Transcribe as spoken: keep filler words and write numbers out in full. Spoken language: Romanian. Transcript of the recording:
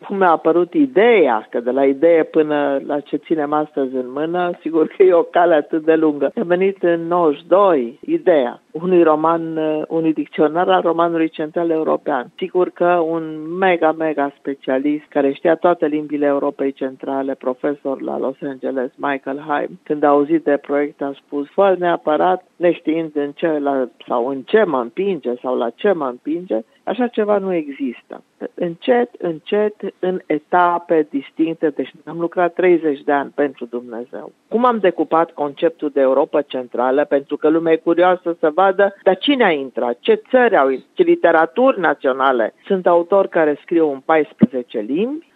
cum mi-a apărut ideea, că de la idee până la ce ținem astăzi în mână, sigur că e o cale atât de lungă. A venit în nouăzeci și doi ideea unui roman, unui dicționar al romanului central european. Sigur că un mega, mega specialist care știa toate limbile Europei Centrale, profesor la Los Angeles, Michael Haim, când a auzit de proiect a spus, fără neapărat, neștiind în ce, la, sau în ce mă împinge sau la ce mă împinge, așa ceva nu există. Încet, încet, în etape distincte, deci am lucrat treizeci de ani pentru Dumnezeu. Cum am decupat conceptul de Europa Centrală? Pentru că lumea e curioasă să vadă, dar cine a intrat, ce țări au intrat, ce literaturi naționale. Sunt autori care scriu în paisprezece limbi,